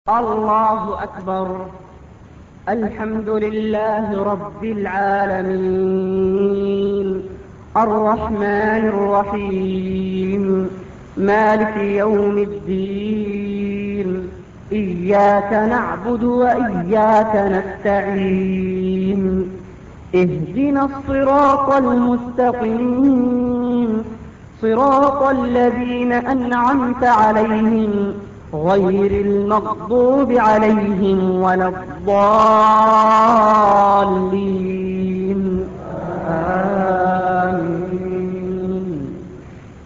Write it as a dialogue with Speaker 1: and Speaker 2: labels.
Speaker 1: الله أكبر. الحمد لله رب العالمين، الرحمن الرحيم، مالك يوم الدين. إياك نعبد وإياك نستعين. اهدنا الصراط المستقيم، صراط الذين أنعمت عليهم غير المغضوب عليهم ولا الضالين.